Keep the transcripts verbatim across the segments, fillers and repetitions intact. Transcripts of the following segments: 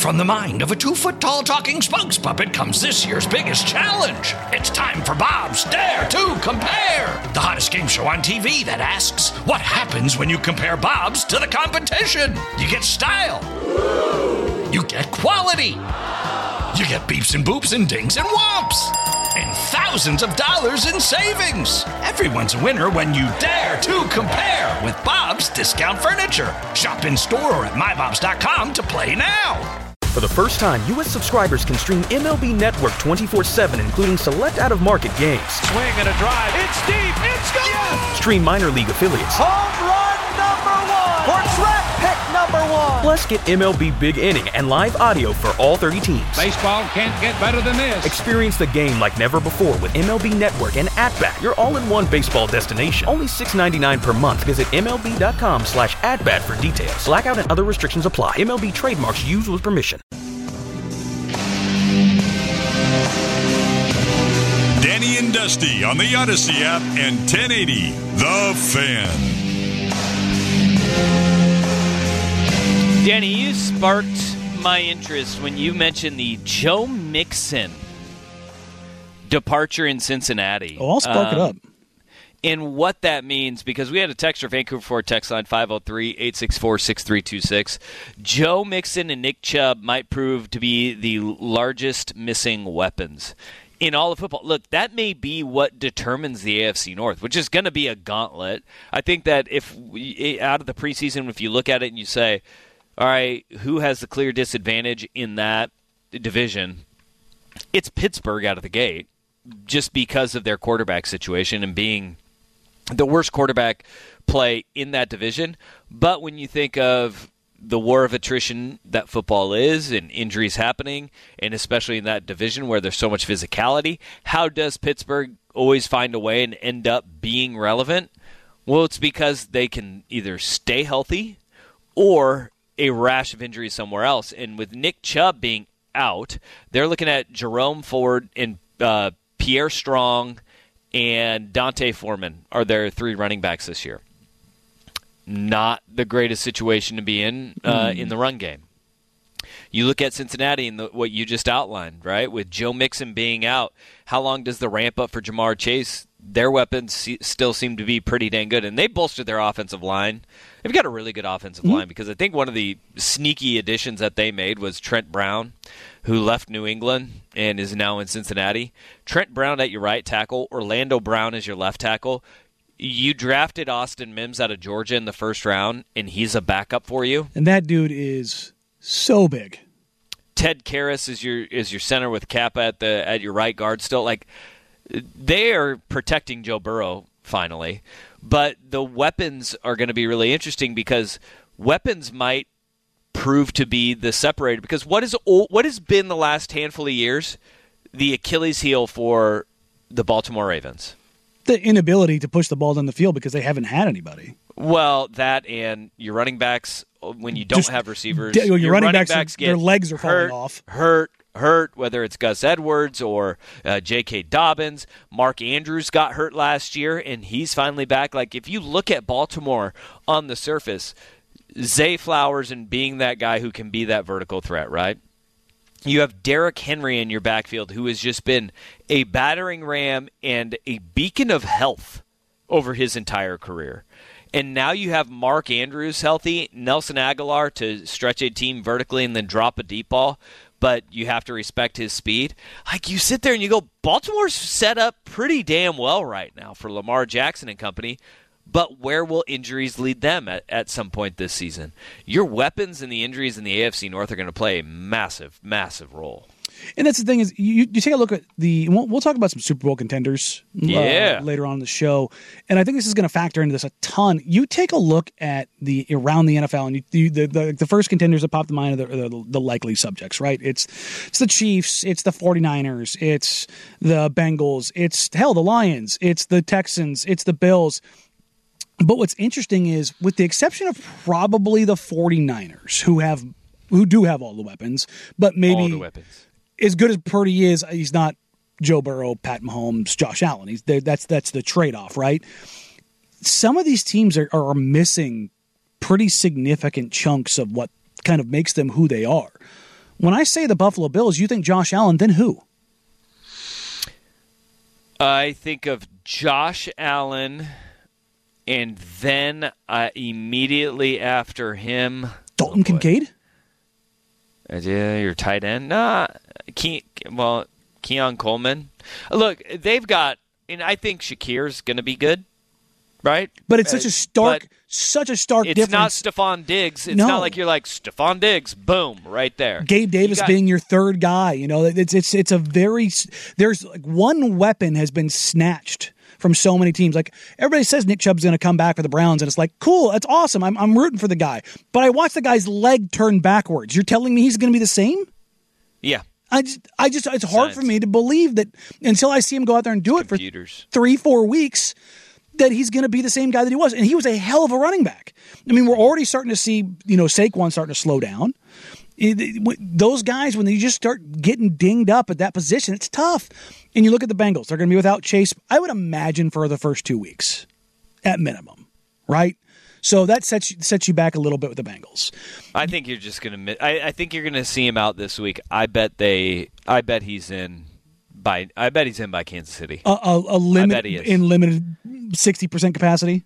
From the mind of a two-foot-tall talking spokes puppet comes this year's biggest challenge. It's time for Bob's Dare to Compare, the hottest game show on T V that asks, what happens when you compare Bobs to the competition? You get style. You get quality. You get beeps and boops and dings and whomps. And thousands of dollars in savings. Everyone's a winner when you dare to compare with Bob's Discount Furniture. Shop in store or at my bobs dot com to play now. For the first time, U S subscribers can stream M L B Network twenty-four seven, including select out-of-market games. Swing and a drive. It's deep. It's gone. Yes! Stream minor league affiliates. Home run number one. Or draft pick number one. Plus, get M L B Big Inning and live audio for all thirty teams. Baseball can't get better than this. Experience the game like never before with M L B Network and At-Bat, your all-in-one baseball destination. Only six dollars and ninety-nine cents per month. Visit M L B dot com slash at-bat for details. Blackout and other restrictions apply. M L B trademarks used with permission. Danny and Dusty on the Odyssey app and ten eighty The Fan. Danny, you sparked my interest when you mentioned the Joe Mixon departure in Cincinnati. Oh, I'll spark um, it up. And what that means, because we had a texter, Vancouver Ford text line five oh three, eight six four, six three two six. Joe Mixon and Nick Chubb might prove to be the largest missing weapons in all of football. Look, that may be what determines the A F C North, which is going to be a gauntlet. I think that if we, out of the preseason, if you look at it and you say, all right, who has the clear disadvantage in that division, it's Pittsburgh out of the gate just because of their quarterback situation and being the worst quarterback play in that division. But when you think of the war of attrition that football is and injuries happening, and especially in that division where there's so much physicality, how does Pittsburgh always find a way and end up being relevant? Well, it's because they can either stay healthy or a rash of injuries somewhere else. And with Nick Chubb being out, they're looking at Jerome Ford and uh, Pierre Strong and Dante Foreman are their three running backs this year. Not the greatest situation to be in uh, mm. in the run game. You look at Cincinnati and the, what you just outlined, right? With Joe Mixon being out, how long does the ramp up for Jamar Chase? Their weapons see, still seem to be pretty dang good, and they bolstered their offensive line. They've got a really good offensive mm-hmm. line because I think one of the sneaky additions that they made was Trent Brown, who left New England and is now in Cincinnati. Trent Brown at your right tackle, Orlando Brown is your left tackle. You drafted Austin Mims out of Georgia in the first round, and he's a backup for you. And that dude is so big. Ted Karras is your is your center with Kappa at the at your right guard still. Like, they are protecting Joe Burrow finally, but the weapons are going to be really interesting because weapons might prove to be the separator. Because what is what has been the last handful of years the Achilles heel for the Baltimore Ravens? The inability to push the ball down the field because they haven't had anybody. Well, that and your running backs, when you don't Just, have receivers, your, your running, running backs, backs are, get their legs are hurt, falling off. Hurt, hurt, whether it's Gus Edwards or uh, J K. Dobbins. Mark Andrews got hurt last year, and he's finally back. Like, if you look at Baltimore on the surface, Zay Flowers and being that guy who can be that vertical threat, right? You have Derrick Henry in your backfield, who has just been a battering ram and a beacon of health over his entire career. And now you have Mark Andrews healthy, Nelson Aguilar to stretch a team vertically and then drop a deep ball, but you have to respect his speed. Like, you sit there and you go, Baltimore's set up pretty damn well right now for Lamar Jackson and company, but where will injuries lead them at, at some point this season? Your weapons and the injuries in the A F C North are going to play a massive, massive role. And that's the thing is, you, you take a look at the. We'll, we'll talk about some Super Bowl contenders yeah. uh, later on in the show, and I think this is going to factor into this a ton. You take a look at the around the N F L, and you, you, the, the the first contenders that pop to mind are the, the, the likely subjects, right? It's it's the Chiefs, it's the 49ers, it's the Bengals, it's hell the Lions, it's the Texans, it's the Bills. But what's interesting is, with the exception of probably the 49ers, who have who do have all the weapons, but maybe all the weapons. As good as Purdy is, he's not Joe Burrow, Pat Mahomes, Josh Allen. He's that's that's the trade-off, right? Some of these teams are, are missing pretty significant chunks of what kind of makes them who they are. When I say the Buffalo Bills, you think Josh Allen, then who? I think of Josh Allen, and then uh, immediately after him, Dalton oh Kincaid. Uh, yeah, your tight end. Nah, Ke- well, Keon Coleman. Look, they've got, and I think Shakir's going to be good, right? But it's such a stark, but such a stark it's difference. It's not Stephon Diggs. It's No. not like you're like Stephon Diggs. Boom, right there. Gabe Davis You got- being your third guy. You know, it's it's it's a very there's like one weapon has been snatched from so many teams. Like everybody says Nick Chubb's going to come back for the Browns, and it's like, cool, that's awesome. I'm I'm rooting for the guy. But I watched the guy's leg turn backwards. You're telling me he's going to be the same? Yeah. I just, I just, it's hard Science. for me to believe that until I see him go out there and do it Computers. for three, four weeks, that he's going to be the same guy that he was. And he was a hell of a running back. I mean, we're already starting to see, you know, Saquon starting to slow down. It, it, those guys, when they just start getting dinged up at that position, it's tough. And you look at the Bengals; they're going to be without Chase, I would imagine, for the first two weeks, at minimum, right? So that sets you, sets you back a little bit with the Bengals. I think you're just going to. I, I think you're going to see him out this week. I bet they. I bet he's in by. I bet he's in by Kansas City. A, a, a limit I bet he is. in limited sixty percent capacity.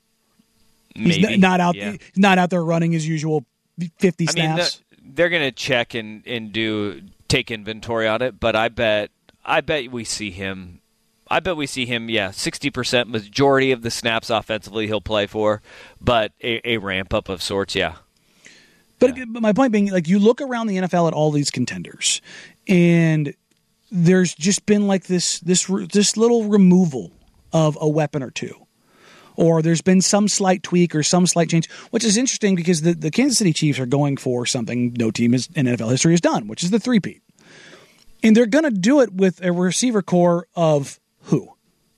Maybe He's n- not out. Yeah. Not out there running his usual fifty I mean, snaps. the, they're going to check and, and do take inventory on it, but I bet. I bet we see him. I bet we see him, yeah, sixty percent majority of the snaps offensively he'll play for, but a, a ramp up of sorts, yeah. But, but my point being, like, you look around the N F L at all these contenders, and there's just been like this this this little removal of a weapon or two, or there's been some slight tweak or some slight change, which is interesting because the, the Kansas City Chiefs are going for something no team is, in N F L history has done, which is the three-peat. And they're going to do it with a receiver core of who?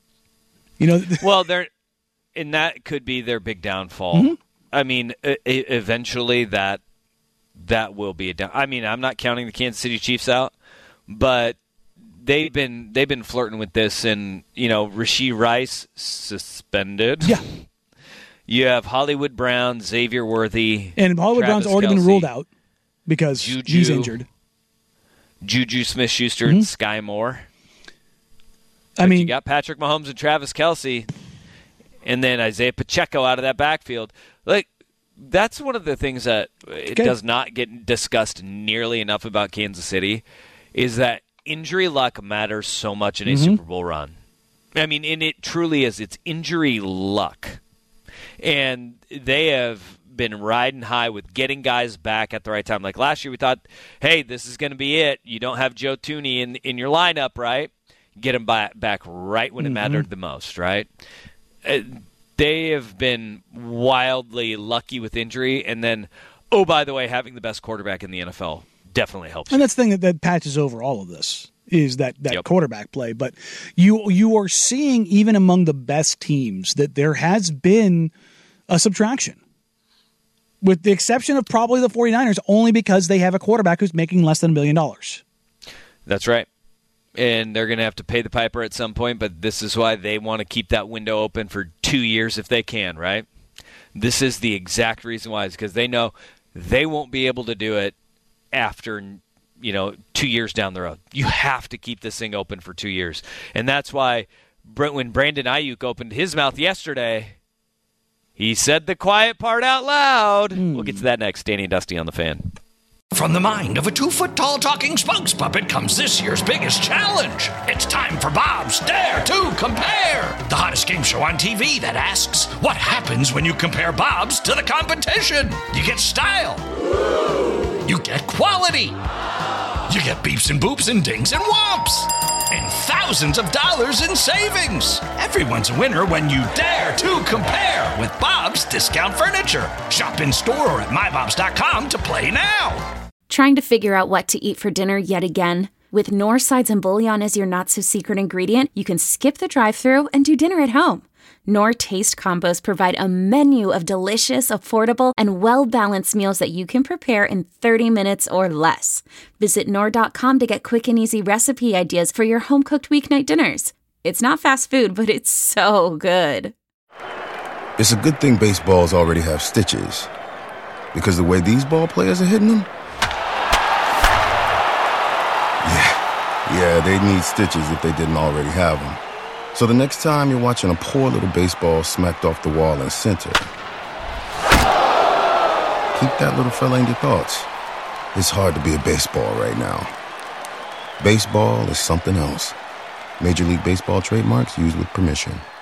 You know, well, they're and that could be their big downfall. Mm-hmm. I mean, e- eventually that that will be a down. I mean, I'm not counting the Kansas City Chiefs out, but they've been they've been flirting with this, and you know, Rashee Rice suspended. Yeah. You have Hollywood Brown, Xavier Worthy, and Hollywood Travis Brown's already Kelce, been ruled out because Juju, he's injured. Juju Smith-Schuster Mm-hmm. and Sky Moore. I But mean, you got Patrick Mahomes and Travis Kelce, and then Isaiah Pacheco out of that backfield. Like, that's one of the things that it okay. does not get discussed nearly enough about Kansas City, is that injury luck matters so much in a mm-hmm. Super Bowl run. I mean, and it truly is. It's injury luck. And they have been riding high with getting guys back at the right time. Like last year we thought, hey, this is going to be it. You don't have Joe Thuney in, in your lineup, right? Get him back, back right when it mm-hmm. mattered the most, right? Uh, they have been wildly lucky with injury. And then, oh, by the way, having the best quarterback in the N F L definitely helps. And that's the thing that, that patches over all of this is that, that yep. quarterback play. But you you are seeing, even among the best teams, that there has been a subtraction. With the exception of probably the 49ers, only because they have a quarterback who's making less than a million dollars. That's right. And they're going to have to pay the piper at some point, but this is why they want to keep that window open for two years if they can, right? This is the exact reason why, is because they know they won't be able to do it after, you know, two years down the road. You have to keep this thing open for two years. And that's why when Brandon Ayuk opened his mouth yesterday, he said the quiet part out loud. Mm. We'll get to that next. Danny and Dusty on the Fan. From the mind of a two-foot-tall talking spokes puppet comes this year's biggest challenge. It's time for Bob's Dare to Compare, the hottest game show on T V that asks, what happens when you compare Bob's to the competition? You get style. You get quality. You get beeps and boops and dings and whomps. And thousands of dollars in savings. Everyone's a winner when you dare to compare with Bob's Discount Furniture. Shop in store or at my bobs dot com to play now. Trying to figure out what to eat for dinner yet again? With Knorr Sides and Bouillon as your not-so-secret ingredient, you can skip the drive-thru and do dinner at home. Knorr Taste Combos provide a menu of delicious, affordable, and well-balanced meals that you can prepare in thirty minutes or less. Visit Knorr dot com to get quick and easy recipe ideas for your home-cooked weeknight dinners. It's not fast food, but it's so good. It's a good thing baseballs already have stitches, because the way these ball players are hitting them, Yeah, they'd need stitches if they didn't already have them. So the next time you're watching a poor little baseball smacked off the wall in center, keep that little fella in your thoughts. It's hard to be a baseball right now. Baseball is something else. Major League Baseball trademarks used with permission.